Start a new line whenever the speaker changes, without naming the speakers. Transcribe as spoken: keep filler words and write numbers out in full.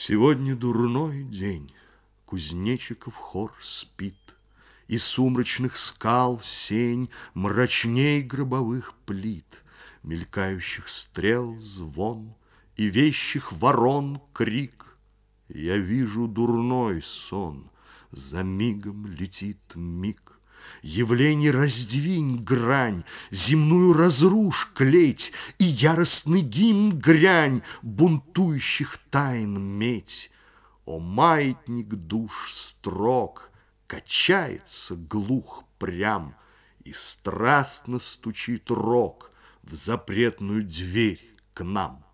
Сегодня дурной день, кузнечиков хор спит, И сумрачных скал сень мрачней гробовых плит, Мелькающих стрел звон и вещих ворон крик. Я вижу дурной сон, за мигом летит миг. Явлений раздвинь грань, земную разрушь клеть, И яростный гимн грянь, бунтующих тайн медь. О, маятник душ строг, качается глух прям, И страстно стучит рог в запретную дверь к нам.